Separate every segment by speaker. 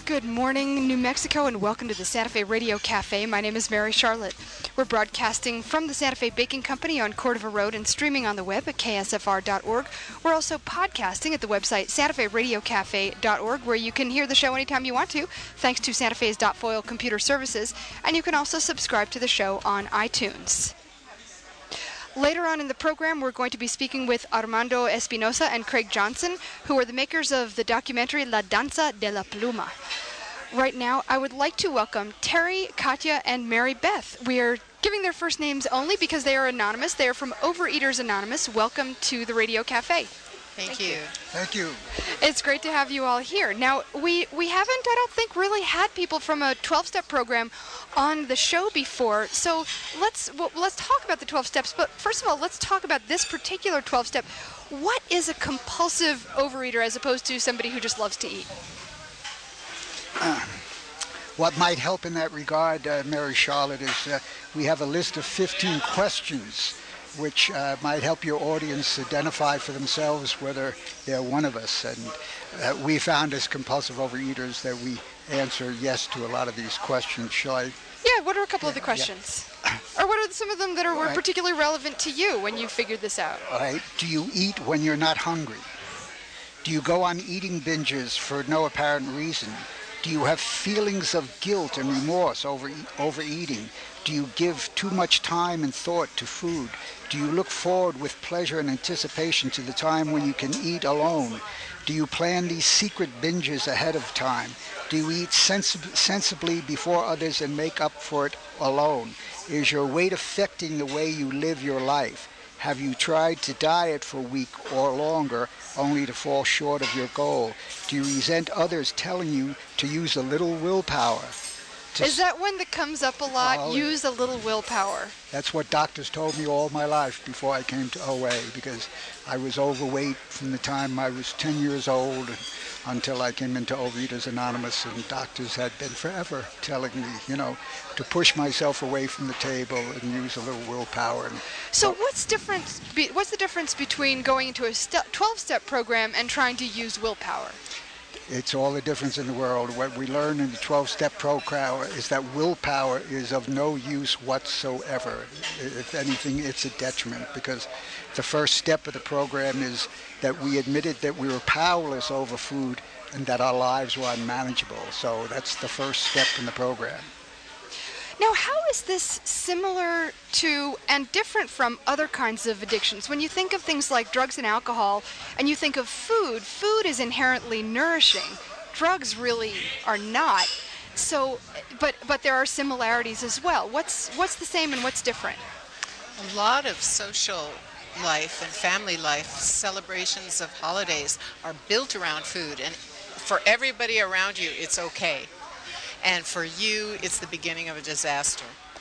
Speaker 1: Good morning, New Mexico, and welcome to the Santa Fe Radio Cafe. My name is Mary Charlotte. We're broadcasting from the Santa Fe Baking Company on Cordova Road and streaming on the web at ksfr.org. We're also podcasting at the website santaferadiocafe.org, where you can hear the show anytime you want to, thanks to Santa Fe's .foil computer services, and you can also subscribe to the show on iTunes. Later on in the program, we're going to be speaking with Armando Espinosa and Craig Johnson, who are the makers of the documentary La Danza de la Pluma. Right now, I would like to welcome Terry, Katya, and Mary Beth. We are giving their first names only because they are anonymous. They are from Overeaters Anonymous. Welcome to the Radio Cafe.
Speaker 2: Thank you.
Speaker 3: Thank you.
Speaker 1: It's great to have you all here. Now, we haven't, I don't think, really had people from a 12-step program on the show before. So let's talk about the 12 steps. But first of all, let's talk about this particular 12-step. What is a compulsive overeater as opposed to somebody who just loves to eat?
Speaker 3: What might help in that regard, Mary Charlotte, is we have a list of 15 questions which might help your audience identify for themselves whether they're one of us. And we found as compulsive overeaters that we answer yes to a lot of these questions. Shall I?
Speaker 1: Yeah, what are a couple of the questions? Yeah. Or what are some of them that were particularly relevant to you when you figured this out?
Speaker 3: All right. Do you eat when you're not hungry? Do you go on eating binges for no apparent reason? Do you have feelings of guilt and remorse over overeating? Do you give too much time and thought to food? Do you look forward with pleasure and anticipation to the time when you can eat alone? Do you plan these secret binges ahead of time? Do you eat sensibly before others and make up for it alone? Is your weight affecting the way you live your life? Have you tried to diet for a week or longer only to fall short of your goal? Do you resent others telling you to use a little willpower?
Speaker 1: Is that one that comes up a lot? Use a little willpower.
Speaker 3: That's what doctors told me all my life before I came to OA, because I was overweight from the time I was 10 years old until I came into Overeaters Anonymous, and doctors had been forever telling me, to push myself away from the table and use a little willpower.
Speaker 1: So what's the difference between going into a 12-step program and trying to use willpower?
Speaker 3: It's all the difference in the world. What we learn in the 12-step program is that willpower is of no use whatsoever. If anything, it's a detriment, because the first step of the program is that we admitted that we were powerless over food and that our lives were unmanageable. So that's the first step in the program.
Speaker 1: Now, how is this similar to and different from other kinds of addictions? When you think of things like drugs and alcohol, and you think of food, food is inherently nourishing. Drugs really are not. So, but there are similarities as well. What's the same and what's different?
Speaker 2: A lot of social life and family life, celebrations of holidays are built around food, and for everybody around you, it's okay. And for you, it's the beginning of a disaster.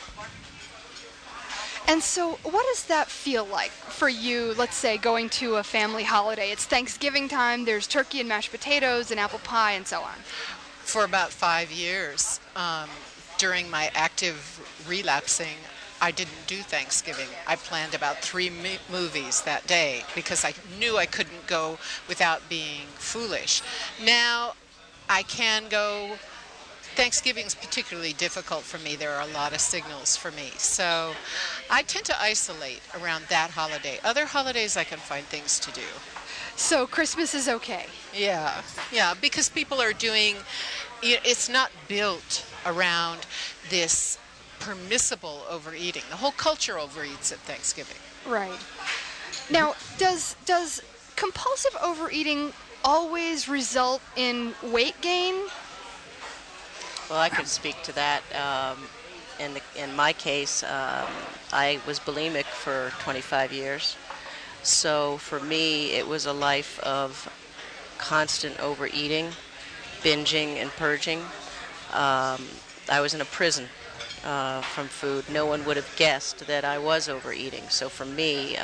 Speaker 1: And so what does that feel like for you, let's say, going to a family holiday? It's Thanksgiving time, there's turkey and mashed potatoes and apple pie and so on.
Speaker 2: For about 5 years, during my active relapsing, I didn't do Thanksgiving. I planned about 3 movies that day because I knew I couldn't go without being foolish. Now I can go. Thanksgiving is particularly difficult for me. There are a lot of signals for me. So I tend to isolate around that holiday. Other holidays I can find things to do.
Speaker 1: So Christmas is okay?
Speaker 2: Yeah, because people are doing, it's not built around this permissible overeating. The whole culture overeats at Thanksgiving.
Speaker 1: Right. Now, does compulsive overeating always result in weight gain?
Speaker 4: Well, I could speak to that. In my case, I was bulimic for 25 years. So for me, it was a life of constant overeating, binging, and purging. I was in a prison from food. No one would have guessed that I was overeating. So for me,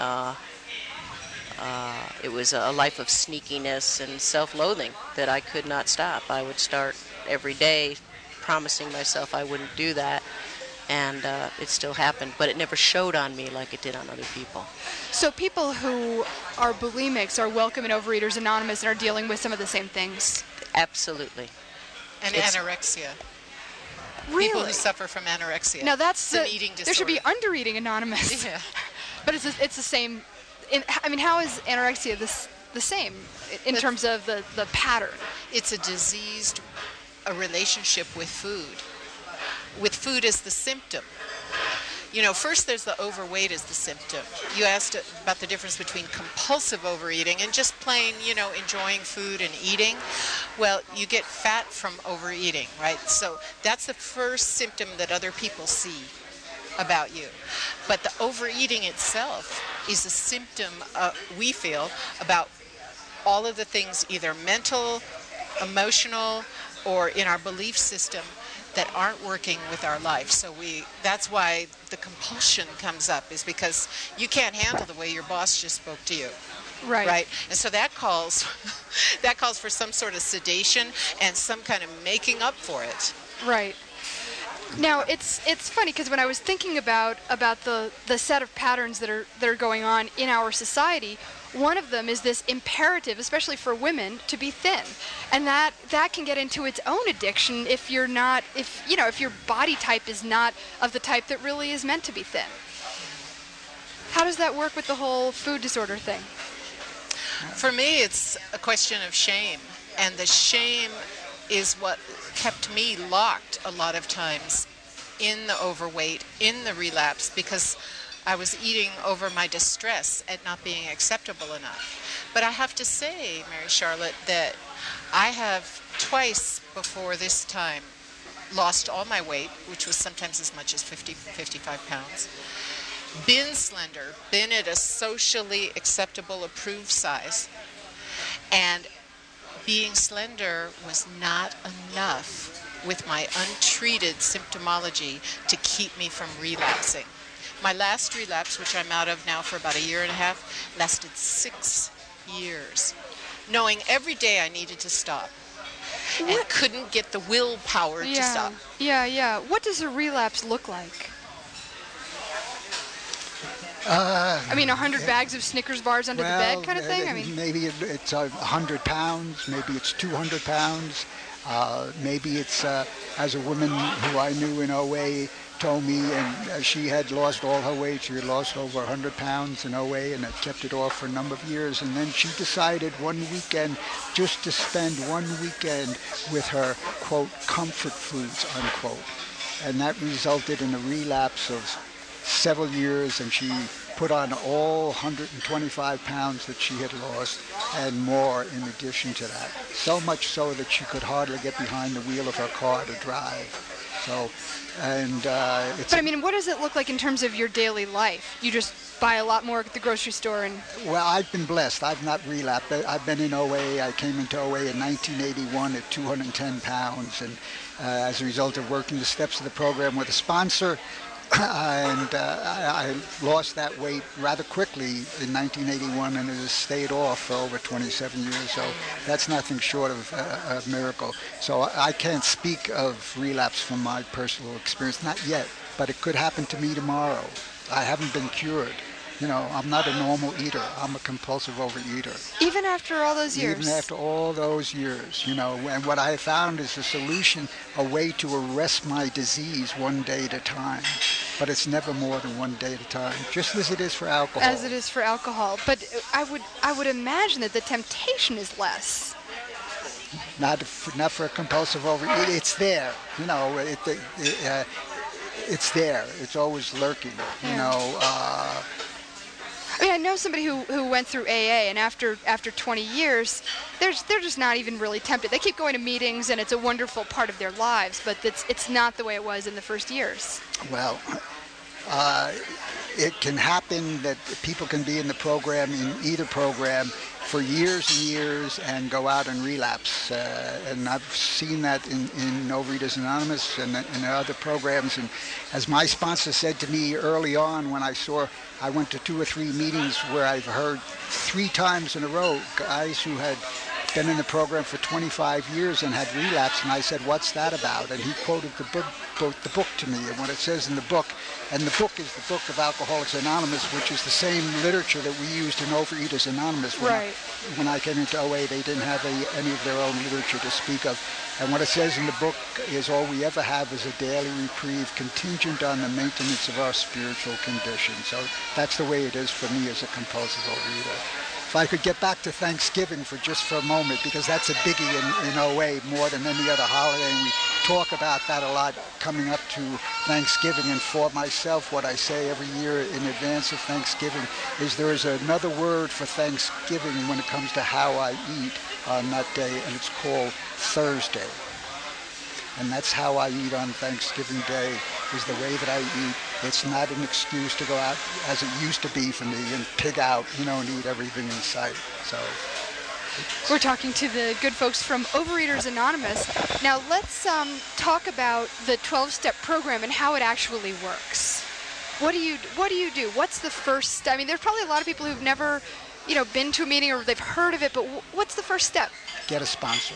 Speaker 4: it was a life of sneakiness and self-loathing that I could not stop. I would start every day promising myself I wouldn't do that, and it still happened, but it never showed on me like it did on other people.
Speaker 1: So people who are bulimics are welcome in Overeaters Anonymous and are dealing with some of the same things?
Speaker 4: Absolutely.
Speaker 2: And anorexia.
Speaker 1: Really?
Speaker 2: People who suffer from anorexia.
Speaker 1: Now that's
Speaker 2: it's an eating disorder.
Speaker 1: There should be Undereating Anonymous.
Speaker 2: Yeah.
Speaker 1: But it's the same. How is anorexia the same in terms of the pattern?
Speaker 2: It's a relationship with food. With food as the symptom. First there's the overweight as the symptom. You asked about the difference between compulsive overeating and just plain, enjoying food and eating. Well, you get fat from overeating, right? So that's the first symptom that other people see about you. But the overeating itself is a symptom, we feel, about all of the things, either mental, emotional, or in our belief system, that aren't working with our life. So that's why the compulsion comes up, is because you can't handle the way your boss just spoke to you. Right. And so that calls for some sort of sedation and some kind of making up for it.
Speaker 1: Right. Now it's funny because when I was thinking about the set of patterns that are going on in our society, one of them is this imperative, especially for women, to be thin, and that can get into its own addiction if your body type is not of the type that really is meant to be thin. How does that work with the whole food disorder thing?
Speaker 2: For me, it's a question of shame, and the shame is what kept me locked a lot of times in the overweight, in the relapse, because I was eating over my distress at not being acceptable enough. But I have to say, Mary Charlotte, that I have twice before this time lost all my weight, which was sometimes as much as 55 pounds, been slender, been at a socially acceptable, approved size, and being slender was not enough with my untreated symptomology to keep me from relapsing. My last relapse, which I'm out of now for about a year and a half, lasted 6 years, knowing every day I needed to stop and couldn't get the willpower to stop.
Speaker 1: Yeah. What does a relapse look like? 100 bags of Snickers bars under the bed kind of thing?
Speaker 3: Maybe it's 100 pounds, maybe it's 200 pounds. Maybe it's, as a woman who I knew in OA told me, and she had lost all her weight. She had lost over 100 pounds in OA and had kept it off for a number of years. And then she decided one weekend just to spend one weekend with her, quote, comfort foods, unquote. And that resulted in a relapse of several years, and she put on all 125 pounds that she had lost and more in addition to that. So much so that she could hardly get behind the wheel of her car to drive.
Speaker 1: What does it look like in terms of your daily life? You just buy a lot more at the grocery store and...
Speaker 3: Well, I've been blessed. I've not relapsed. I've been in OA. I came into OA in 1981 at 210 pounds, and as a result of working the steps of the program with a sponsor, I lost that weight rather quickly in 1981, and it has stayed off for over 27 years, so that's nothing short of a miracle. So I can't speak of relapse from my personal experience, not yet, but it could happen to me tomorrow. I haven't been cured. I'm not a normal eater. I'm a compulsive overeater.
Speaker 1: Even after all those years?
Speaker 3: Even after all those years, and what I have found is a solution, a way to arrest my disease one day at a time. But it's never more than one day at a time, just as it is for alcohol.
Speaker 1: As it is for alcohol. But I would imagine that the temptation is less.
Speaker 3: Not for a compulsive overeater. It's there. It's there. It's always lurking.
Speaker 1: I know somebody who went through AA, and after 20 years, they're just not even really tempted. They keep going to meetings, and it's a wonderful part of their lives, but it's not the way it was in the first years.
Speaker 3: Well, it can happen that people can be in the program, in either program, for years and years and go out and relapse. And I've seen that in Overeaters Anonymous and in other programs. And as my sponsor said to me early on when I went to 2 or 3 meetings where I've heard 3 times in a row guys who had been in the program for 25 years and had relapse, and I said, "What's that about?" And he quoted the book to me, and what it says in the book, and the book is the book of Alcoholics Anonymous, which is the same literature that we used in Overeaters Anonymous. When I came into OA, they didn't have any of their own literature to speak of. And what it says in the book is, all we ever have is a daily reprieve contingent on the maintenance of our spiritual condition. So that's the way it is for me as a compulsive overeater. If I could get back to Thanksgiving for a moment, because that's a biggie in OA more than any other holiday, and we talk about that a lot coming up to Thanksgiving. And for myself, what I say every year in advance of Thanksgiving is there is another word for Thanksgiving when it comes to how I eat on that day, and it's called Thursday. And that's how I eat on Thanksgiving Day, is the way that I eat. It's not an excuse to go out, as it used to be for me, and pig out, and eat everything in sight. So
Speaker 1: we're talking to the good folks from Overeaters Anonymous. Now let's talk about the 12-step program and how it actually works. What do you do? What's the first step? I mean, there's probably a lot of people who've never, been to a meeting, or they've heard of it, but what's the first step?
Speaker 3: Get a sponsor.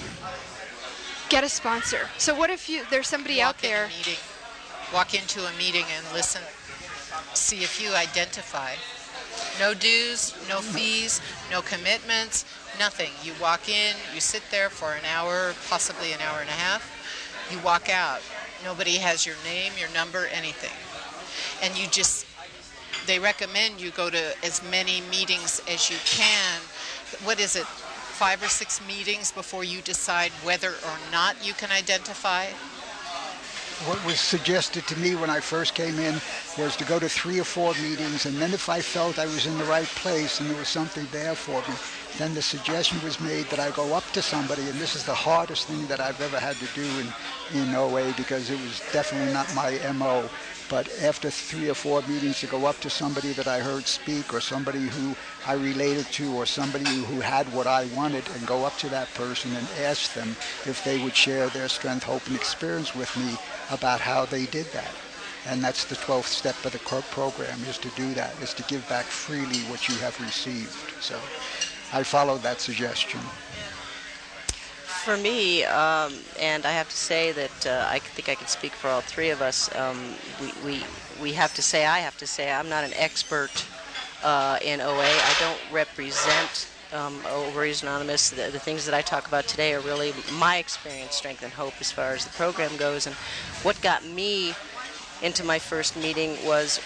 Speaker 1: Get a sponsor. So what if there's somebody out there?
Speaker 2: Walk into a meeting and listen. See if you identify. No dues, no fees, no commitments, nothing. You walk in, you sit there for an hour, possibly an hour and a half. You walk out. Nobody has your name, your number, anything. And they recommend you go to as many meetings as you can. What is it? 5 or 6 meetings before you decide whether or not you can identify?
Speaker 3: What was suggested to me when I first came in was to go to 3 or 4 meetings, and then if I felt I was in the right place and there was something there for me, then the suggestion was made that I go up to somebody, and this is the hardest thing that I've ever had to do in OA, because it was definitely not my MO. But after 3 or 4 meetings, to go up to somebody that I heard speak, or somebody who I related to, or somebody who had what I wanted, and go up to that person and ask them if they would share their strength, hope, and experience with me about how they did that. And that's the 12th step of the program, is to do that, is to give back freely what you have received. So I followed that suggestion.
Speaker 4: For me, and I have to say that I think I can speak for all 3 of us, I have to say I'm not an expert in OA. I don't represent Overeaters Anonymous. The things that I talk about today are really my experience, strength, and hope as far as the program goes. And what got me into my first meeting was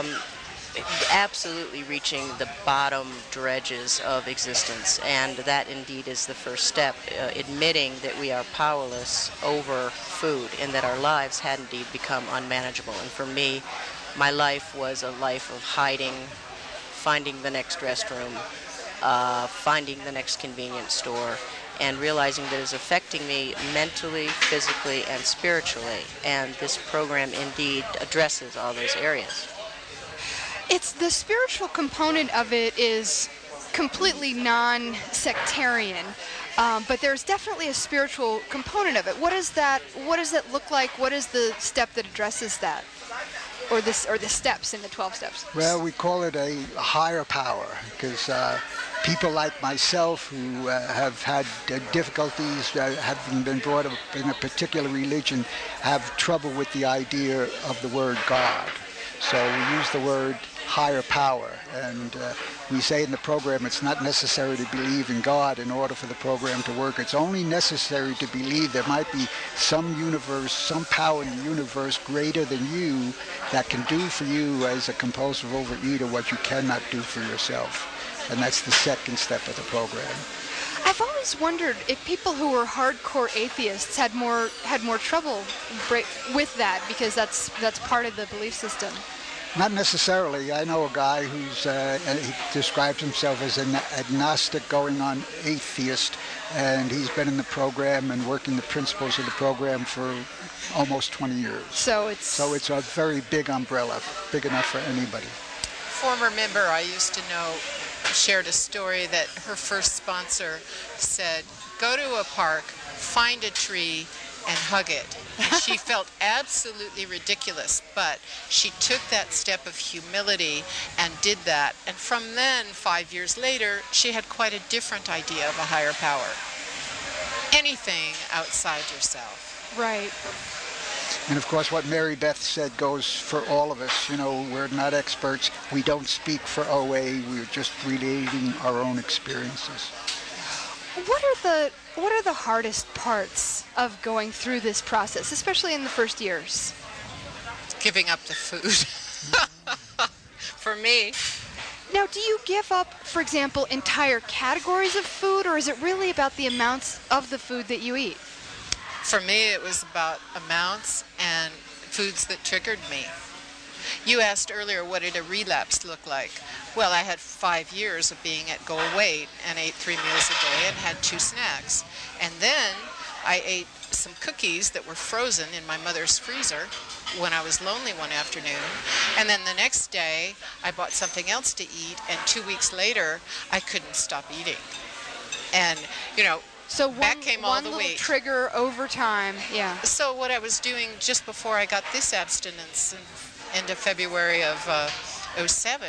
Speaker 4: absolutely reaching the bottom dredges of existence, and that indeed is the first step, admitting that we are powerless over food and that our lives had indeed become unmanageable. And for me, my life was a life of hiding, finding the next restroom, finding the next convenience store, and realizing that it was affecting me mentally, physically, and spiritually. And this program indeed addresses all those areas.
Speaker 1: It's the spiritual component of it is completely non-sectarian, but there's definitely a spiritual component of it. What does that look like? What is the step that addresses that, or the steps in the 12 steps?
Speaker 3: Well, we call it a higher power, because people like myself who have had difficulties, having been brought up in a particular religion, have trouble with the idea of the word God. So we use the word higher power, and we say in the program it's not necessary to believe in God in order for the program to work. It's only necessary to believe there might be some universe, some power in the universe greater than you that can do for you as a compulsive overeater what you cannot do for yourself. And that's the second step of the program.
Speaker 1: I've always wondered if people who were hardcore atheists had more trouble with that, because that's part of the belief system.
Speaker 3: Not necessarily. I know a guy he describes himself as an agnostic going on atheist, and he's been in the program and working the principles of the program for almost 20 years. So it's a very big umbrella, big enough for anybody.
Speaker 2: Former member I used to know shared a story that her first sponsor said, go to a park, find a tree, and hug it. And she felt absolutely ridiculous, but she took that step of humility and did that. And from then, 5 years later, she had quite a different idea of a higher power. Anything outside yourself.
Speaker 1: Right.
Speaker 3: And of course, what Mary Beth said goes for all of us. You know, we're not experts. We don't speak for OA. We're just relating our own experiences.
Speaker 1: What are the hardest parts of going through this process, especially in the first years?
Speaker 2: Giving up the food. For me.
Speaker 1: Now, do you give up, for example, entire categories of food, or is it really about the amounts of the food that you eat?
Speaker 2: For me, it was about amounts and foods that triggered me. You asked earlier, what did a relapse look like? Well, I had 5 years of being at goal weight and ate 3 meals a day and had 2 snacks. And then I ate some cookies that were frozen in my mother's freezer when I was lonely one afternoon. And then the next day, I bought something else to eat, and 2 weeks later, I couldn't stop eating. And, you know,
Speaker 1: so
Speaker 2: back came all the
Speaker 1: little
Speaker 2: weight.
Speaker 1: Trigger over time, yeah.
Speaker 2: So what I was doing just before I got this abstinence in end of February of 07,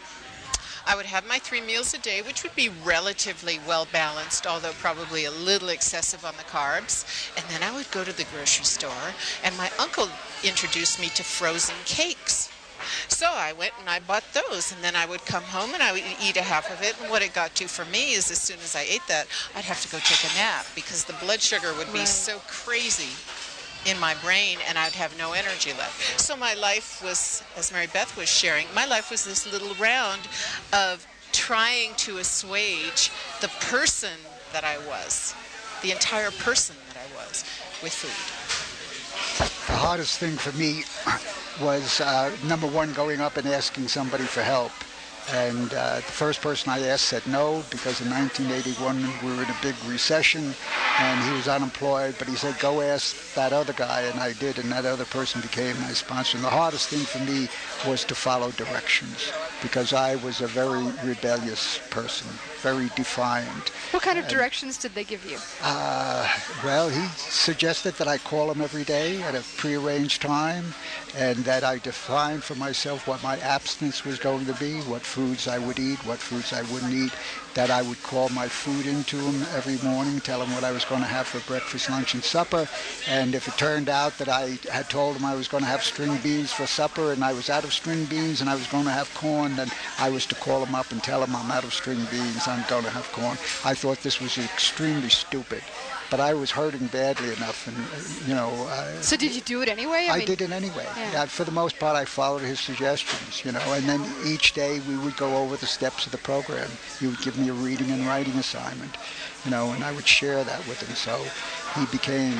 Speaker 2: I would have my 3 meals a day, which would be relatively well balanced, although probably a little excessive on the carbs. And then I would go to the grocery store, and my uncle introduced me to frozen cakes. So I went and I bought those, and then I would come home and I would eat a half of it. And what it got to for me is as soon as I ate that, I'd have to go take a nap because the blood sugar would be so crazy in my brain, and I'd have no energy left. So my life was, as Mary Beth was sharing, my life was this little round of trying to assuage the person that I was, the entire person that I was, with food.
Speaker 3: The hardest thing for me was, number one, going up and asking somebody for help. And the first person I asked said no, because in 1981 we were in a big recession and he was unemployed, but he said, go ask that other guy, and I did, and that other person became my sponsor. And the hardest thing for me was to follow directions, because I was a very rebellious person, very defiant.
Speaker 1: What kind of directions did they give you?
Speaker 3: Well, he suggested that I call him every day at a prearranged time, and that I define for myself what my abstinence was going to be, what foods I would eat, what foods I wouldn't eat, that I would call my food into him every morning, tell him what I was going to have for breakfast, lunch, and supper. And if it turned out that I had told him I was going to have string beans for supper and I was out of string beans and I was going to have corn, then I was to call him up and tell him I'm out of string beans, I'm going to have corn. I thought this was extremely stupid, but I was hurting badly enough, and, you know...
Speaker 1: So did you do it anyway?
Speaker 3: I did it anyway.
Speaker 1: Yeah.
Speaker 3: For the most part, I followed his suggestions, you know, and then each day we would go over the steps of the program. He would give me a reading and writing assignment, you know, and I would share that with him. So he became...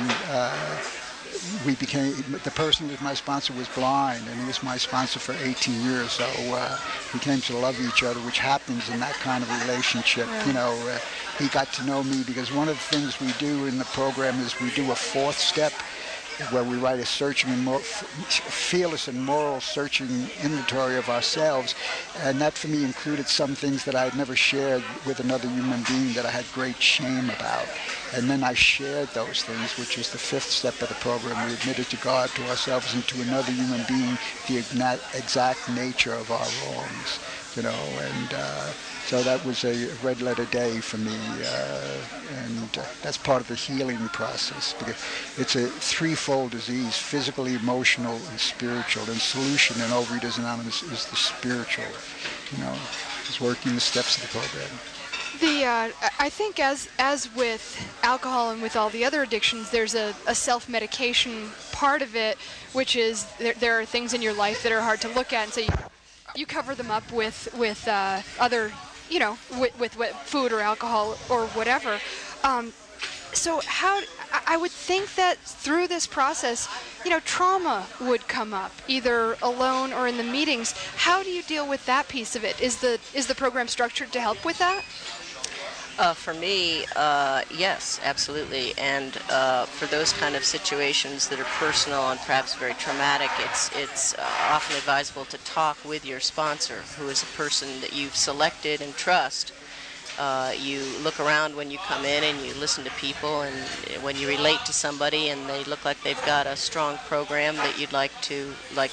Speaker 3: the person who was my sponsor was blind, and he was my sponsor for 18 years, so we came to love each other, which happens in that kind of relationship. Right. You know, he got to know me, because one of the things we do in the program is we do a 4th step, where we write a fearless and moral searching inventory of ourselves, and that for me included some things that I had never shared with another human being that I had great shame about. And then I shared those things, which is the 5th step of the program. We admitted to God, to ourselves, and to another human being the exact nature of our wrongs, you know, and so that was a red letter day for me, and that's part of the healing process, because it's a threefold disease: physical, emotional, and spiritual. And solution in Overeaters Anonymous is the spiritual, you know, is working the steps of the program.
Speaker 1: I think as with alcohol and with all the other addictions, there's a self-medication part of it, which is there are things in your life that are hard to look at, and so you cover them up with other, you know, with food or alcohol or whatever. So I would think that through this process, you know, trauma would come up, either alone or in the meetings. How do you deal with that piece of it? Is the program structured to help with that?
Speaker 4: For me, yes, absolutely. And for those kind of situations that are personal and perhaps very traumatic, it's often advisable to talk with your sponsor, who is a person that you've selected and trust, You look around when you come in and you listen to people, and when you relate to somebody and they look like they've got a strong program that you'd like to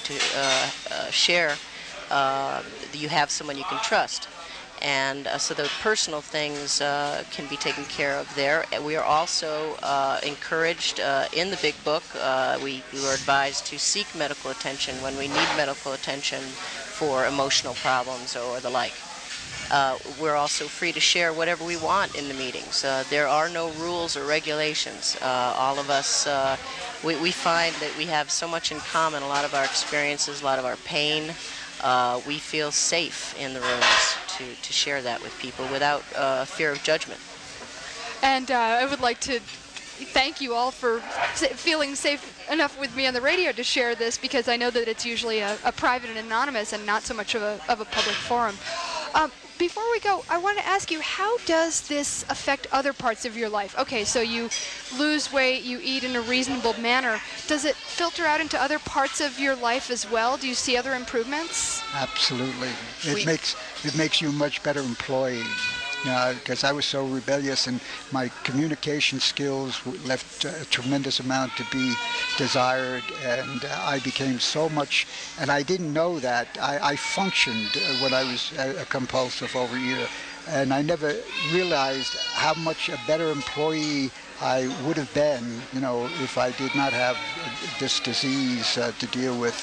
Speaker 4: share, you have someone you can trust. And so the personal things can be taken care of there. We are also encouraged in the Big Book. We were advised to seek medical attention when we need medical attention for emotional problems or the like. We're also free to share whatever we want in the meetings. There are no rules or regulations. All of us, we find that we have so much in common, a lot of our experiences, a lot of our pain. We feel safe in the rooms to share that with people without fear of judgment.
Speaker 1: And I would like to thank you all for feeling safe enough with me on the radio to share this, because I know that it's usually a private and anonymous and not so much of a public forum. Before we go, I want to ask you, how does this affect other parts of your life? Okay, so you lose weight, you eat in a reasonable manner. Does it filter out into other parts of your life as well? Do you see other improvements?
Speaker 3: Absolutely. It makes you a much better employee. Because I was so rebellious, and my communication skills left a tremendous amount to be desired, and I became so much, and I didn't know that. I functioned when I was a compulsive overeater, and I never realized how much a better employee I would have been, if I did not have this disease to deal with,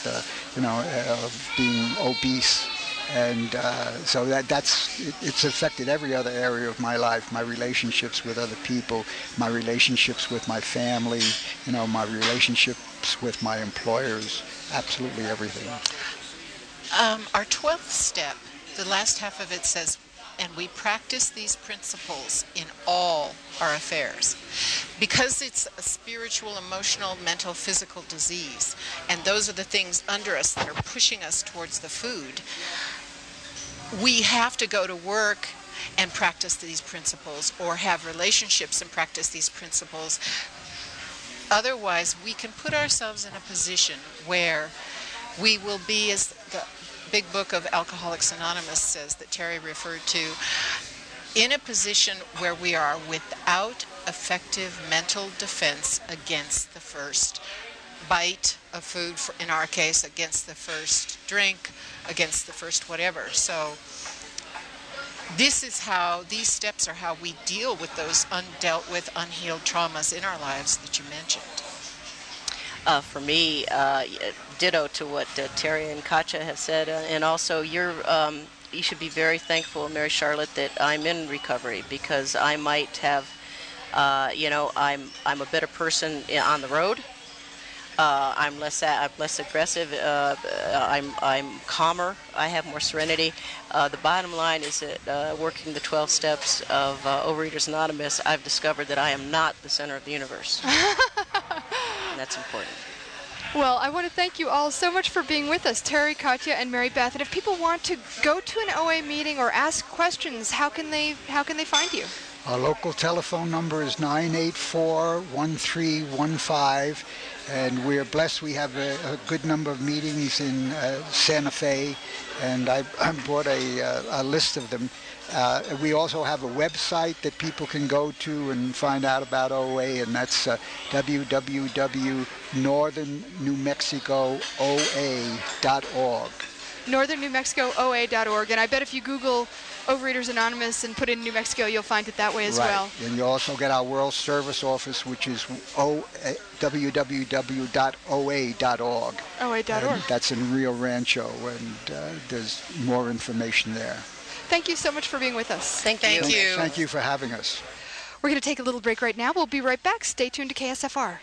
Speaker 3: being obese. And so it's affected every other area of my life, my relationships with other people, my relationships with my family, my relationships with my employers, absolutely everything.
Speaker 2: Our 12th step, the last half of it says, and we practice these principles in all our affairs. Because it's a spiritual, emotional, mental, physical disease, and those are the things under us that are pushing us towards the food, we have to go to work and practice these principles, or have relationships and practice these principles. Otherwise, we can put ourselves in a position where we will be, as the Big Book of Alcoholics Anonymous says that Terry referred to, in a position where we are without effective mental defense against the first bite of food, in our case, against the first drink, against the first whatever. So these steps are how we deal with those undealt with, unhealed traumas in our lives that you mentioned.
Speaker 4: For me, ditto to what Terry and Katja have said, and also you should be very thankful, Mary Charlotte, that I'm in recovery, because I might have, I'm a better person on the road. I'm less aggressive. I'm calmer. I have more serenity. The bottom line is that working the 12 steps of Overeaters Anonymous, I've discovered that I am not the center of the universe. And that's important.
Speaker 1: Well, I want to thank you all so much for being with us, Terry, Katja, and Mary Beth. And if people want to go to an OA meeting or ask questions, how can they find you?
Speaker 3: Our local telephone number is 984-1315, and we're blessed. We have a good number of meetings in Santa Fe, and I brought a list of them. We also have a website that people can go to and find out about OA, and that's www.northernnewmexico.oa.org.
Speaker 1: northernnewmexico.oa.org, and I bet if you Google Overeaters Anonymous and put in New Mexico, you'll find it that way as well.
Speaker 3: And you also get our World Service Office, which is www.oa.org.
Speaker 1: OA.org.
Speaker 3: That's in Rio Rancho, and there's more information there.
Speaker 1: Thank you so much for being with us.
Speaker 2: Thank you.
Speaker 3: Thank you for having us.
Speaker 1: We're going to take a little break right now. We'll be right back. Stay tuned to KSFR.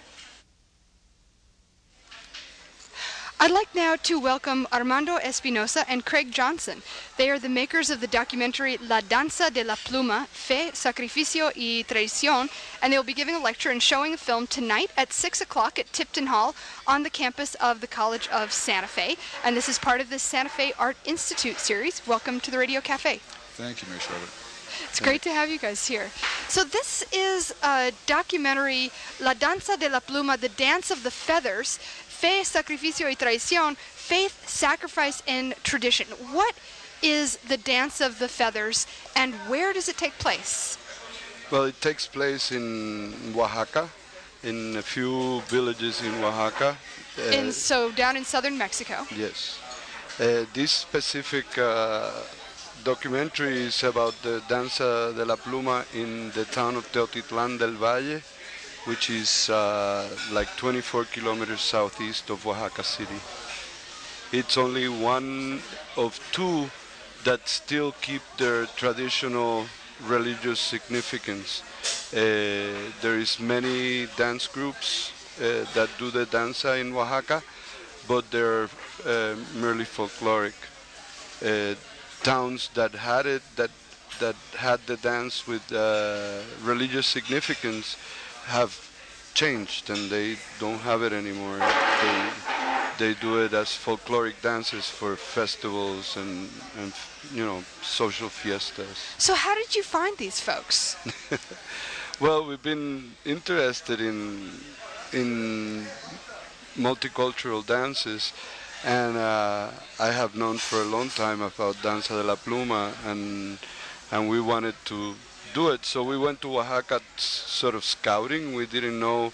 Speaker 1: I'd like now to welcome Armando Espinosa and Craig Johnson. They are the makers of the documentary La Danza de la Pluma, Fe, Sacrificio y Traición, and they'll be giving a lecture and showing a film tonight at 6 o'clock at Tipton Hall on the campus of the College of Santa Fe. And this is part of the Santa Fe Art Institute series. Welcome to the Radio Cafe.
Speaker 5: Thank you, Mary Charlotte.
Speaker 1: It's great to have you guys here. So this is a documentary, La Danza de la Pluma, The Dance of the Feathers, Fe, Sacrificio y Traición, Faith, Sacrifice, and Tradition. What is the Dance of the Feathers, and where does it take place?
Speaker 5: Well, it takes place in Oaxaca, in a few villages in Oaxaca.
Speaker 1: So down in southern Mexico.
Speaker 5: Yes. This specific documentary is about the Danza de la Pluma in the town of Teotitlán del Valle, which is like 24 kilometers southeast of Oaxaca City. It's only one of two that still keep their traditional religious significance. There is many dance groups that do the danza in Oaxaca, but they're merely folkloric. Towns that had it, that had the dance with religious significance, have changed, and they don't have it anymore. They do it as folkloric dances for festivals and social fiestas.
Speaker 1: So how did you find these folks?
Speaker 5: Well, we've been interested in multicultural dances, and I have known for a long time about Danza de la Pluma, and we wanted to do it. So we went to Oaxaca sort of scouting. We didn't know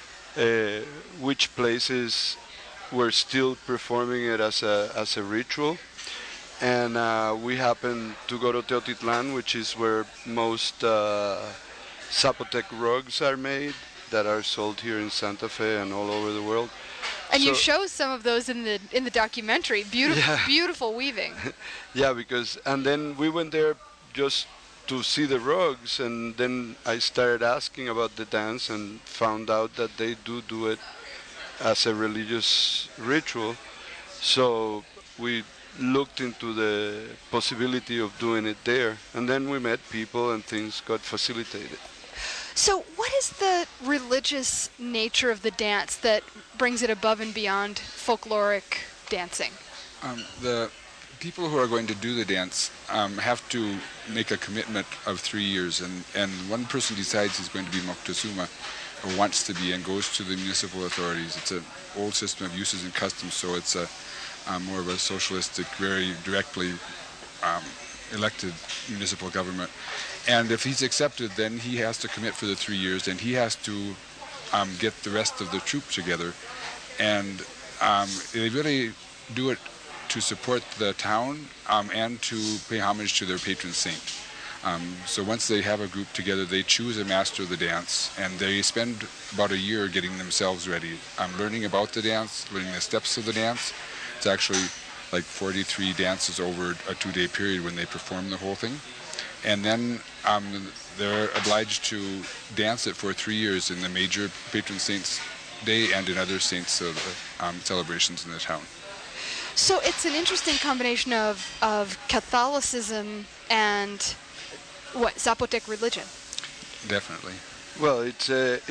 Speaker 5: which places were still performing it as a ritual. And we happened to go to Teotitlán, which is where most Zapotec rugs are made that are sold here in Santa Fe and all over the world.
Speaker 1: And you show some of those in the documentary. Beautiful, beautiful weaving.
Speaker 5: Yeah, and then we went there just to see the rugs, and then I started asking about the dance and found out that they do it as a religious ritual. So we looked into the possibility of doing it there, and then we met people and things got facilitated.
Speaker 1: So what is the religious nature of the dance that brings it above and beyond folkloric dancing?
Speaker 6: The people who are going to do the dance have to make a commitment of 3 years, and one person decides he's going to be Moctezuma, or wants to be, and goes to the municipal authorities. It's an old system of uses and customs, so it's more of a socialistic, very directly elected municipal government. And if he's accepted, then he has to commit for the 3 years, and he has to get the rest of the troop together. And they really do it to support the town and to pay homage to their patron saint. So once they have a group together, they choose a master of the dance, and they spend about a year getting themselves ready, learning about the dance, learning the steps of the dance. It's actually like 43 dances over a 2-day period when they perform the whole thing. And then they're obliged to dance it for 3 years in the major patron saint's day and in other saints' celebrations in the town.
Speaker 1: So it's an interesting combination of Catholicism and Zapotec religion.
Speaker 6: Definitely.
Speaker 5: Well, it's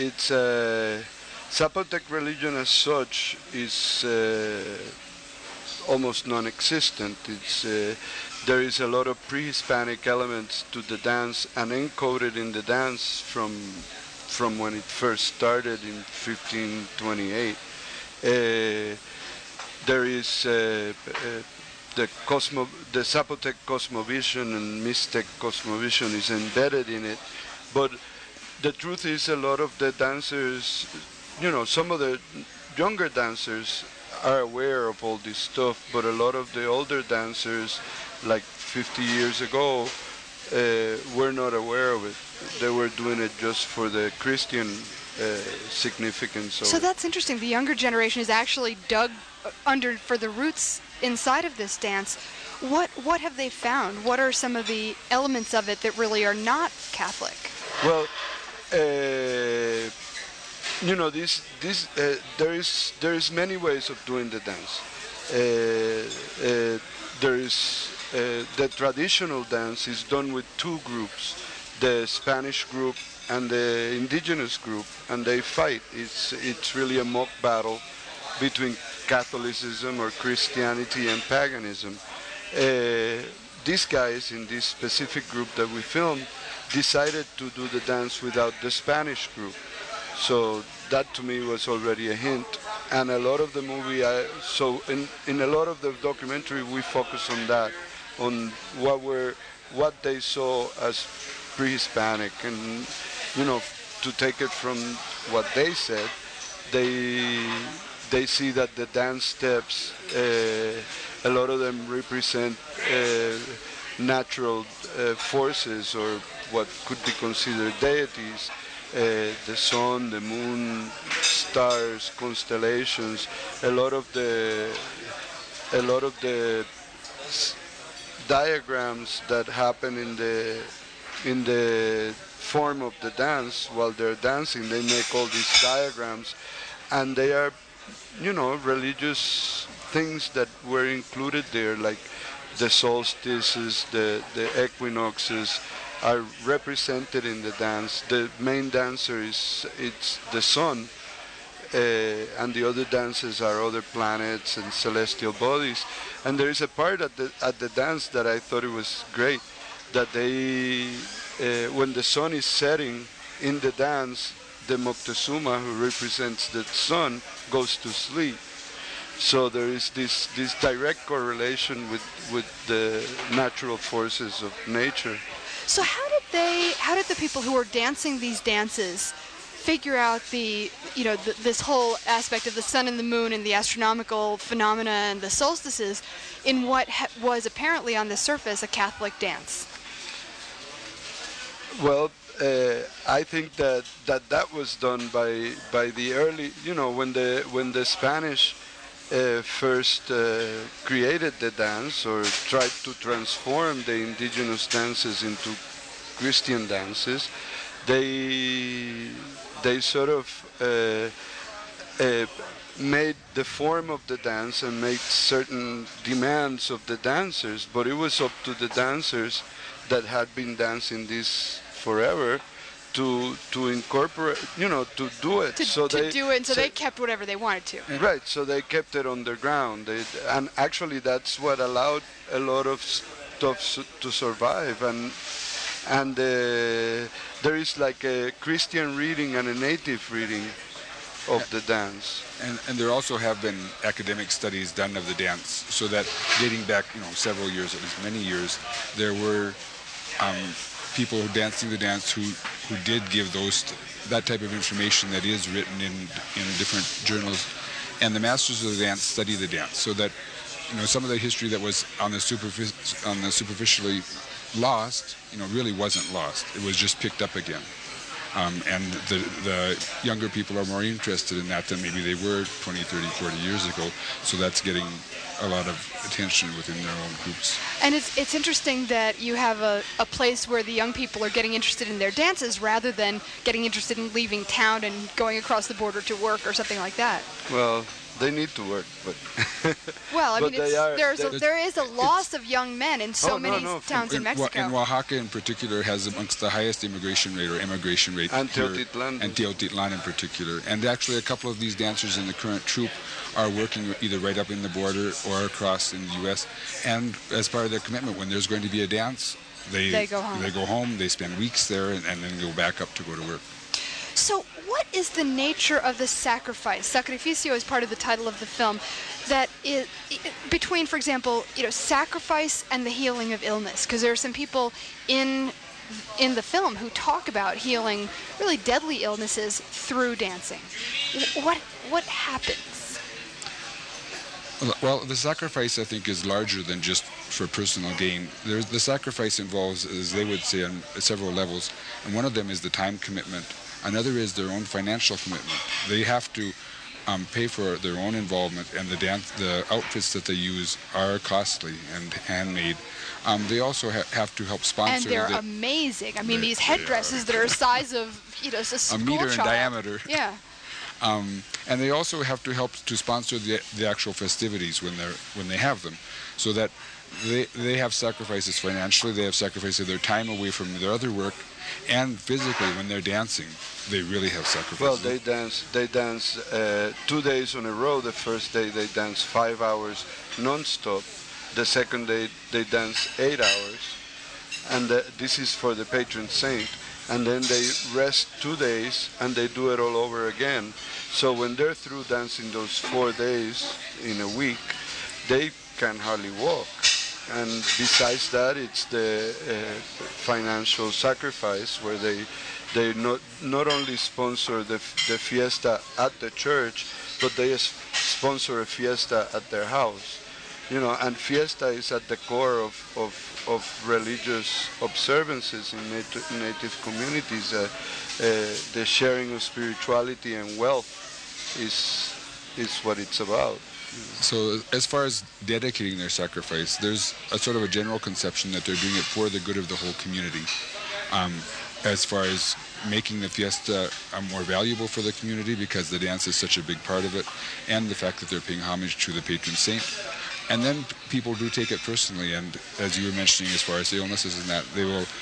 Speaker 5: Zapotec religion as such is almost non-existent. There is a lot of pre-Hispanic elements to the dance, and encoded in the dance from when it first started in 1528. There is the Zapotec cosmovision and Mixtec cosmovision is embedded in it, but the truth is a lot of the dancers, some of the younger dancers are aware of all this stuff, but a lot of the older dancers, like 50 years ago, were not aware of it. They were doing it just for the Christian significance of
Speaker 1: So
Speaker 5: it.
Speaker 1: that's interesting. The younger generation is actually dug under for the roots inside of this dance. What have they found? What are some of the elements of it that really are not Catholic?
Speaker 5: Well, there is many ways of doing the dance. There is the traditional dance is done with two groups, the Spanish group and the indigenous group, and they fight. It's really a mock battle between Catholicism or Christianity and paganism. These guys in this specific group that we filmed decided to do the dance without the Spanish group. So that to me was already a hint. And a lot of the movie, in a lot of the documentary, we focus on that. on what they saw as pre-Hispanic, and to take it from what they said, they see that the dance steps, a lot of them represent natural forces, or what could be considered deities, the sun, the moon, stars, constellations. A lot of the diagrams that happen in the form of the dance while they're dancing, they make all these diagrams, and they are, religious things that were included there, like the solstices, the equinoxes, are represented in the dance. The main dancer it's the sun, and the other dances are other planets and celestial bodies. And there is a part at the dance that I thought it was great, that they, when the sun is setting in the dance, the Moctezuma, who represents the sun, goes to sleep. So there is this direct correlation with the natural forces of nature.
Speaker 1: So how did the people who were dancing these dances figure out this whole aspect of the sun and the moon and the astronomical phenomena and the solstices in what was apparently on the surface a Catholic dance?
Speaker 5: Well, I think that was done by the early, when the Spanish first created the dance, or tried to transform the indigenous dances into Christian dances. They sort of made the form of the dance and made certain demands of the dancers, but it was up to the dancers that had been dancing this forever to incorporate, to do it.
Speaker 1: So they kept whatever they wanted to.
Speaker 5: Right, so they kept it underground. And actually that's what allowed a lot of stuff to survive. And there is like a Christian reading and a native reading of the dance.
Speaker 6: And there also have been academic studies done of the dance, so that dating back, several years, at least many years, there were people dancing the dance who did give that type of information that is written in different journals. And the masters of the dance study the dance, so that some of the history that was on the superficially lost, really wasn't lost. It was just picked up again. And the younger people are more interested in that than maybe they were 20, 30, 40 years ago. So that's getting a lot of attention within their own groups.
Speaker 1: And it's interesting that you have a place where the young people are getting interested in their dances rather than getting interested in leaving town and going across the border to work or something like that.
Speaker 5: Well, they need to work, but
Speaker 1: well, I
Speaker 5: but
Speaker 1: mean, there is a loss of young men in so many towns in Mexico.
Speaker 6: And Oaxaca in particular has amongst the highest immigration rate.
Speaker 5: And Teotitlan.
Speaker 6: And Teotitlan in particular. And actually a couple of these dancers in the current troupe are working either right up in the border or across in the U.S. And as part of their commitment, when there's going to be a dance, they go home, they spend weeks there, and then go back up to go to work.
Speaker 1: So what is the nature of the sacrifice? Sacrificio is part of the title of the film. That is between, for example, sacrifice and the healing of illness. Because there are some people in the film who talk about healing really deadly illnesses through dancing. What happens?
Speaker 6: Well, the sacrifice, I think, is larger than just for personal gain. The sacrifice involves, as they would say, on several levels. And one of them is the time commitment. Another is their own financial commitment. They have to pay for their own involvement, and the outfits that they use are costly and handmade. They also have to help sponsor.
Speaker 1: And they're amazing. I mean, these headdresses that are the size of a
Speaker 6: meter in diameter.
Speaker 1: Yeah.
Speaker 6: And they also have to help to sponsor the actual festivities when they have them, so that they have sacrifices financially. They have sacrifices of their time away from their other work. And physically, when they're dancing, they really have sacrifices.
Speaker 5: Well, they dance 2 days in a row. The first day they dance 5 hours non-stop. The second day they dance 8 hours. And this is for the patron saint. And then they rest 2 days and they do it all over again. So when they're through dancing those 4 days in a week, they can hardly walk. And besides that, it's the financial sacrifice where they not only sponsor the fiesta at the church, but they sponsor a fiesta at their house. And fiesta is at the core of religious observances in native communities. The sharing of spirituality and wealth is what it's about.
Speaker 6: So as far as dedicating their sacrifice, there's a sort of a general conception that they're doing it for the good of the whole community. As far as making the fiesta more valuable for the community because the dance is such a big part of it, and the fact that they're paying homage to the patron saint. And then people do take it personally, and as you were mentioning as far as the illnesses and that, they will,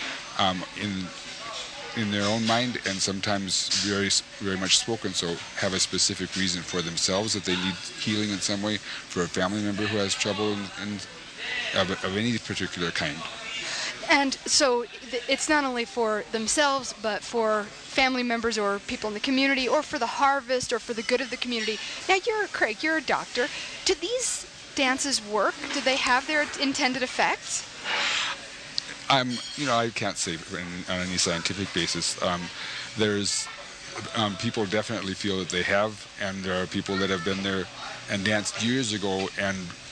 Speaker 6: in their own mind and sometimes very, very much spoken, so have a specific reason for themselves that they need healing in some way, for a family member who has trouble of any particular kind.
Speaker 1: And so it's not only for themselves, but for family members or people in the community, or for the harvest, or for the good of the community. Now, Craig, you're a doctor. Do these dances work? Do they have their intended effects?
Speaker 6: I can't say on any scientific basis. There's people definitely feel that they have, and there are people that have been there and danced years ago, and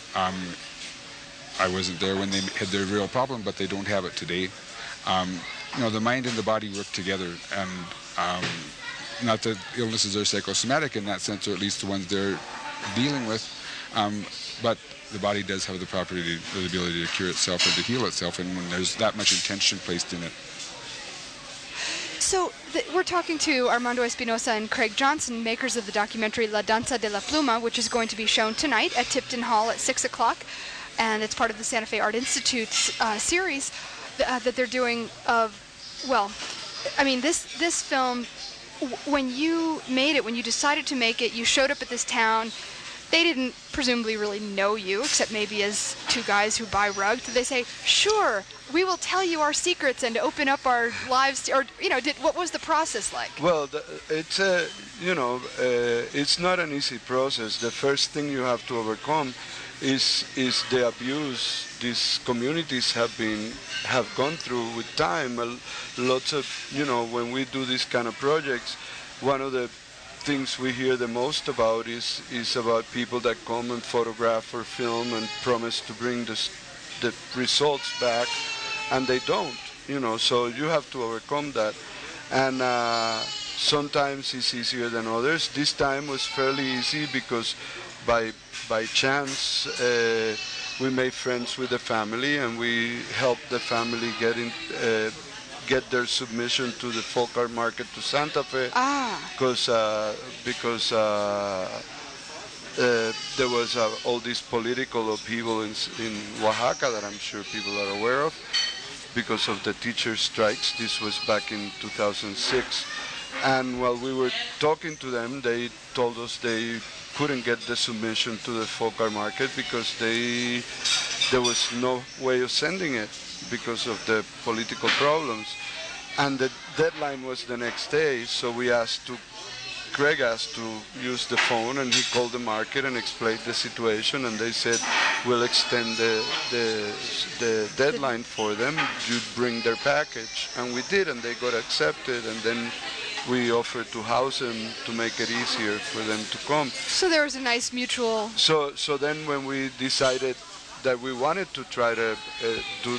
Speaker 6: I wasn't there when they had their real problem, but they don't have it today. The mind and the body work together, and not that illnesses are psychosomatic in that sense, or at least the ones they're dealing with, but the body does have the ability to cure itself and to heal itself, and when there's that much intention placed in it.
Speaker 1: So we're talking to Armando Espinosa and Craig Johnson, makers of the documentary La Danza de la Pluma, which is going to be shown tonight at Tipton Hall at 6 o'clock. And it's part of the Santa Fe Art Institute's series that they're doing this film, when you made it, when you decided to make it, you showed up at this town. They didn't presumably really know you, except maybe as two guys who buy rugs. Did they say, sure, we will tell you our secrets and open up our lives? What was the process like?
Speaker 5: Well, it's not an easy process. The first thing you have to overcome is the abuse these communities have gone through with time. Lots of, when we do these kind of projects, one of the things we hear the most about is about people that come and photograph or film and promise to bring the results back, and they don't, so you have to overcome that. And sometimes it's easier than others. This time was fairly easy because by chance we made friends with the family, and we helped the family get their submission to the folk art market to Santa Fe, because there was all this political upheaval in Oaxaca that I'm sure people are aware of because of the teacher strikes. This was back in 2006, and while we were talking to them, they told us they couldn't get the submission to the folk art market because there was no way of sending it because of the political problems. And the deadline was the next day, so Craig asked to use the phone, and he called the market and explained the situation, and they said, we'll extend the deadline for them, you bring their package. And we did, and they got accepted, and then we offered to house them to make it easier for them to come.
Speaker 1: So there was a nice mutual...
Speaker 5: So then when we decided that we wanted to try to do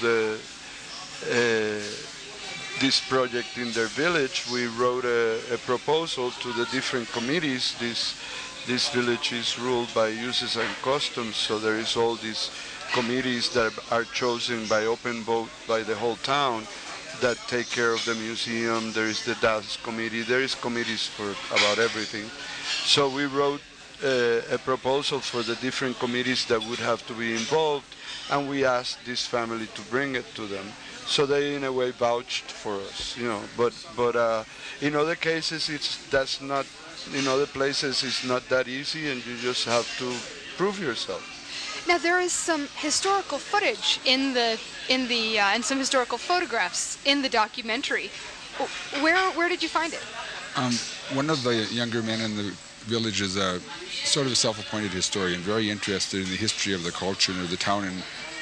Speaker 5: this project in their village, we wrote a proposal to the different committees. This village is ruled by uses and customs, so there is all these committees that are chosen by open vote by the whole town that take care of the museum. There is the dance committee. There is committees for about everything. So we wrote a proposal for the different committees that would have to be involved, and we asked this family to bring it to them. So they, in a way, vouched for us, But in other cases, that's not. In other places, it's not that easy, and you just have to prove yourself.
Speaker 1: Now there is some historical footage and some historical photographs in the documentary. Where did you find it?
Speaker 6: One of the younger men in the village is a sort of a self-appointed historian, very interested in the history of the culture and of the town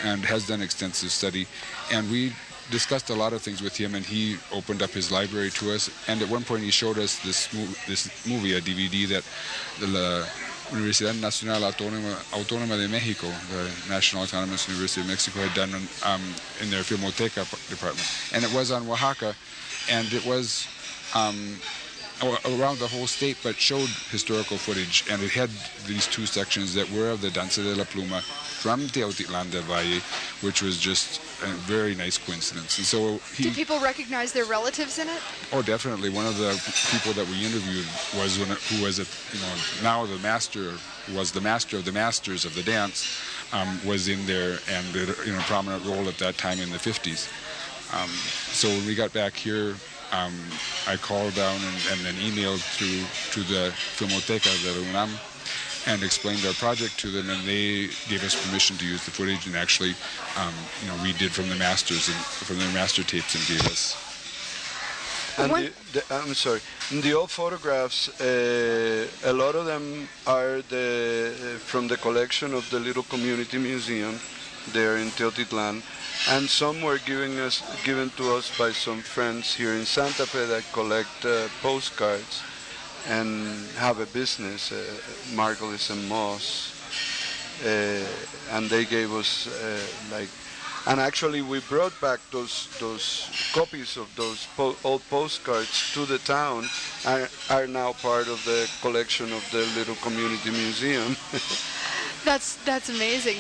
Speaker 6: and has done extensive study. And we discussed a lot of things with him, and he opened up his library to us. And at one point he showed us this movie, a DVD that the Universidad Nacional Autónoma de Mexico, the National Autonomous University of Mexico, had done in their Filmoteca department. And it was on Oaxaca, and it was around the whole state, but showed historical footage. And it had these two sections that were of the Danza de la Pluma from Teotitlán del Valle, which was just a very nice coincidence. And so
Speaker 1: do people recognize their relatives in it?
Speaker 6: Oh, definitely. One of the people that we interviewed was who was now the master, was the master of the masters of the dance, was in there and did a prominent role at that time in the 50s. So when we got back here, I called down and then emailed to the Filmoteca de la UNAM and explained our project to them, and they gave us permission to use the footage and actually, redid from the masters and from their master tapes and gave us.
Speaker 5: And I'm sorry. The old photographs, a lot of them are from the collection of the little community museum there in Teotitlán, and some were given to us by some friends here in Santa Fe that collect postcards and have a business, Margulis and Moss, and they gave us and actually we brought back those copies of those old postcards to the town, are now part of the collection of the little community museum.
Speaker 1: That's amazing.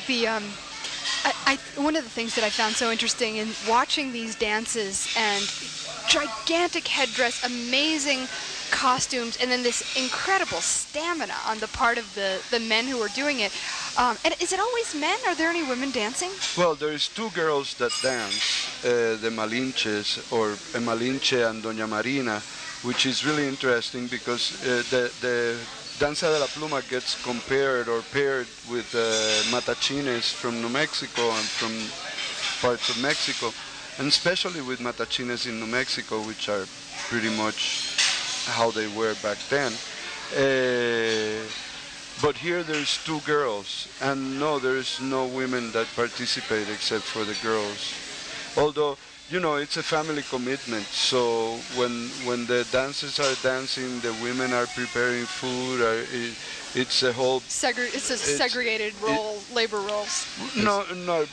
Speaker 1: One of the things that I found so interesting in watching these dances and gigantic headdress, amazing costumes, and then this incredible stamina on the part of the men who are doing it. And is it always men? Are there any women dancing?
Speaker 5: Well, there's two girls that dance, the Malinches, or Malinche and Doña Marina, which is really interesting because the Danza de la Pluma gets compared or paired with matachines from New Mexico and from parts of Mexico, and especially with matachines in New Mexico, which are pretty much how they were back then. But here there's two girls, and no, there's no women that participate except for the girls. Although, it's a family commitment, so when the dancers are dancing, the women are preparing food, it's a whole...
Speaker 1: segregated role, labor roles.
Speaker 5: No,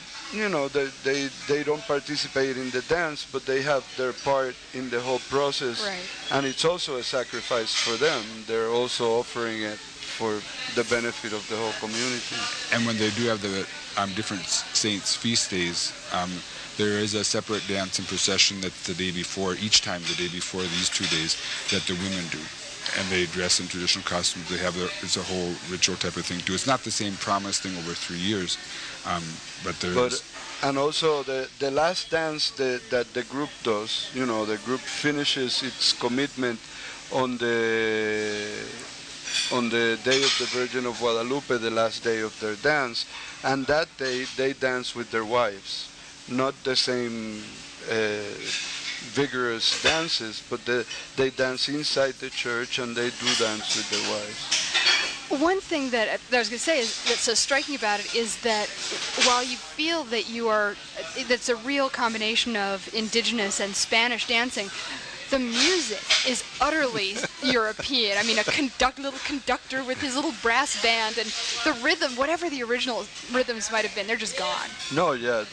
Speaker 5: they don't participate in the dance, but they have their part in the whole process.
Speaker 1: Right.
Speaker 5: And it's also a sacrifice for them. They're also offering it for the benefit of the whole community.
Speaker 6: And when they do have the different saints' feast days, there is a separate dance and procession that's the day before, each time the day before these 2 days, that the women do. And they dress in traditional costumes. They have it's a whole ritual type of thing too. It's not the same promised thing over 3 years, but there's...
Speaker 5: And also the last dance that the group does, the group finishes its commitment on the day of the Virgin of Guadalupe, the last day of their dance, and that day they dance with their wives. Not the same vigorous dances, but they dance inside the church and they do dance with their wives.
Speaker 1: One thing that I was going to say is that's so striking about it is that while you feel that that's a real combination of indigenous and Spanish dancing, the music is utterly European. I mean, little conductor with his little brass band, and the rhythm, whatever the original rhythms might have been, they're just gone.
Speaker 5: No, yeah,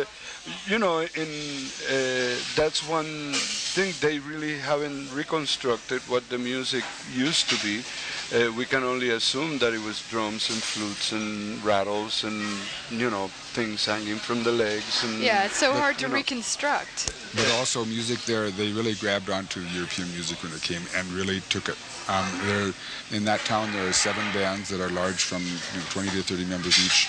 Speaker 5: that's one thing, they really haven't reconstructed what the music used to be. We can only assume that it was drums and flutes and rattles and, things hanging from the legs. And
Speaker 1: it's so hard to reconstruct.
Speaker 6: But also music there, they really grabbed onto European music when it came and really took it. In that town, there are 7 bands that are large, from 20 to 30 members each,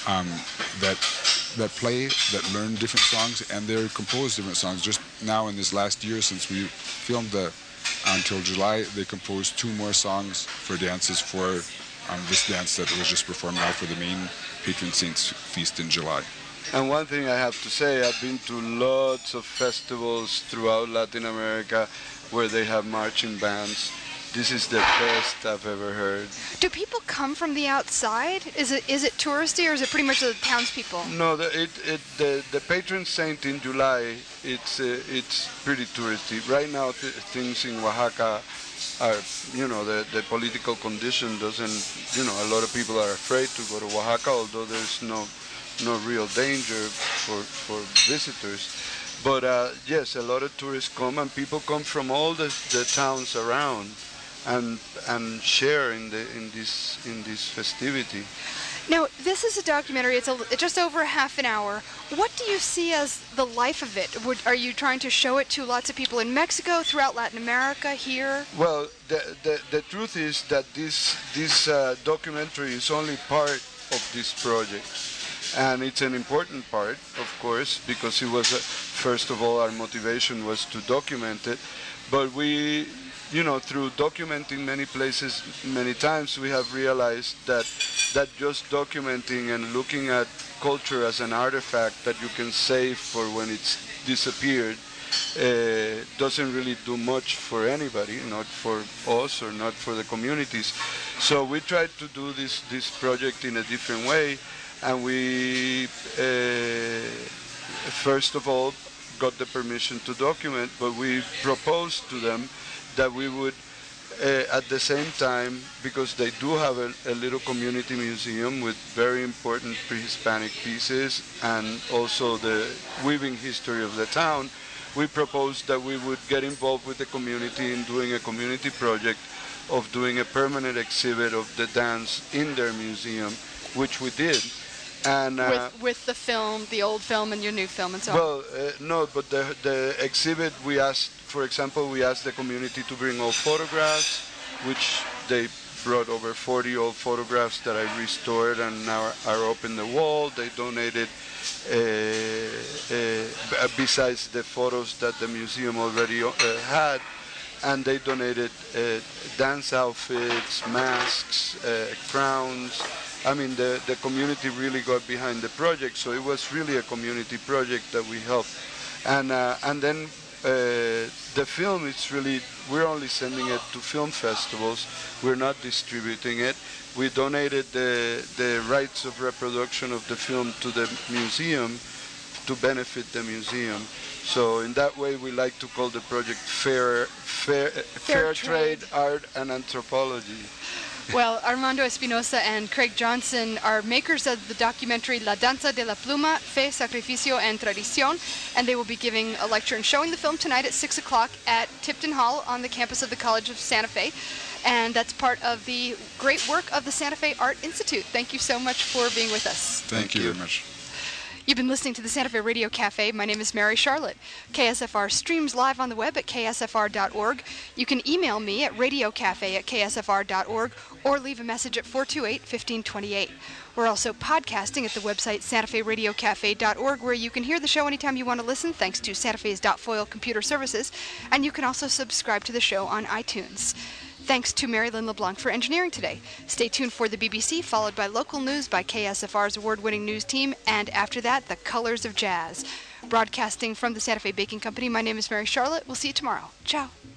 Speaker 6: that play, that learn different songs, and they compose different songs. Just now in this last year, since we filmed until July, they composed 2 more songs for dances for this dance that was just performed now for the main patron saint's feast in July.
Speaker 5: And one thing I have to say, I've been to lots of festivals throughout Latin America where they have marching bands. this is the best I've ever heard.
Speaker 1: Do people come from the outside? Is it touristy, or is it pretty much the townspeople?
Speaker 5: No, the patron saint in July, it's pretty touristy. Right now, things in Oaxaca are, the political condition doesn't, a lot of people are afraid to go to Oaxaca, although there's no real danger for visitors. But yes, a lot of tourists come, and people come from all the towns around, and share in this festivity.
Speaker 1: Now, this is a documentary. It's just over half an hour. What do you see as the life of it? Are you trying to show it to lots of people in Mexico, throughout Latin America, here?
Speaker 5: Well, the truth is that this documentary is only part of this project. And it's an important part, of course, because it was, first of all, our motivation was to document it. But we, through documenting many places, many times, we have realized that just documenting and looking at culture as an artifact that you can save for when it's disappeared doesn't really do much for anybody, not for us or not for the communities. So we tried to do this project in a different way. And we, first of all, got the permission to document, but we proposed to them that we would, at the same time, because they do have a little community museum with very important pre-Hispanic pieces and also the weaving history of the town, we proposed that we would get involved with the community in doing a community project of doing a permanent exhibit of the dance in their museum, which we did. And,
Speaker 1: with the film, the old film and your new film and so on?
Speaker 5: Well, no, but the exhibit we asked, for example, we asked the community to bring old photographs, which they brought over 40 old photographs that I restored and now are up in the wall. They donated, besides the photos that the museum already had, and they donated dance outfits, masks, crowns. I mean, the community really got behind the project, so it was really a community project that we helped. And then the film, we're only sending it to film festivals. We're not distributing it. We donated the rights of reproduction of the film to the museum to benefit the museum. So in that way, we like to call the project Fair Trade, Art, and Anthropology.
Speaker 1: Well, Armando Espinosa and Craig Johnson are makers of the documentary La Danza de la Pluma, Fe, Sacrificio, and Tradición, and they will be giving a lecture and showing the film tonight at 6 o'clock at Tipton Hall on the campus of the College of Santa Fe, and that's part of the great work of the Santa Fe Art Institute. Thank you so much for being with us.
Speaker 6: Thank you very much.
Speaker 1: You've been listening to the Santa Fe Radio Cafe. My name is Mary Charlotte. KSFR streams live on the web at ksfr.org. You can email me at radiocafe@ksfr.org or leave a message at 428-1528. We're also podcasting at the website santaferadiocafe.org, where you can hear the show anytime you want to listen, thanks to Santa Fe's .foil computer services, and you can also subscribe to the show on iTunes. Thanks to Mary Lynn LeBlanc for engineering today. Stay tuned for the BBC, followed by local news by KSFR's award-winning news team, and after that, the Colors of Jazz. Broadcasting from the Santa Fe Baking Company, my name is Mary Charlotte. We'll see you tomorrow. Ciao.